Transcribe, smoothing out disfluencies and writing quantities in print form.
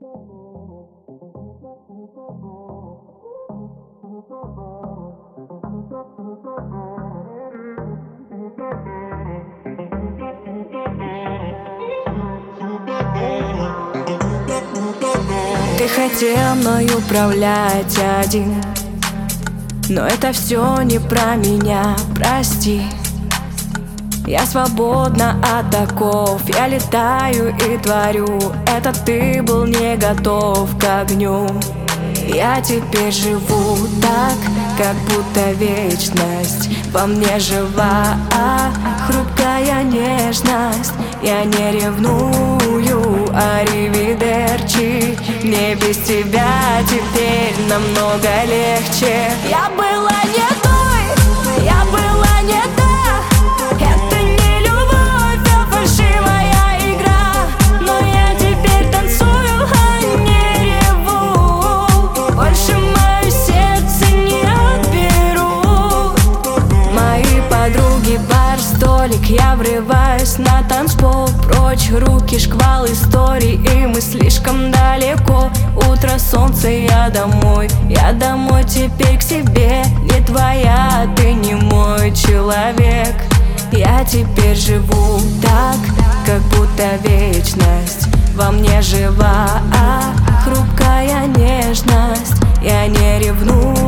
Ты хотел мной управлять один, но это все не про меня, прости. Я свободна от оков, я летаю и творю. Это ты был не готов к огню. Я теперь живу так, как будто вечность во мне жива, хрупкая нежность. Я не ревную, аривидерчи. Мне без тебя теперь намного легче. Я была не той, я была не та. Это не любовь, а фальшивая игра. Но я теперь танцую, а не реву. Больше мое сердце не отберут мои подруги, бар, столик. Я врываюсь на танцпол, прочь руки, шквал историй, и мы слишком далеко. Утро, солнце, я домой теперь к себе. Не твоя, ты не мой человек. Я теперь живу так, как будто вечность во мне жива, хрупкая нежность. Я не ревную,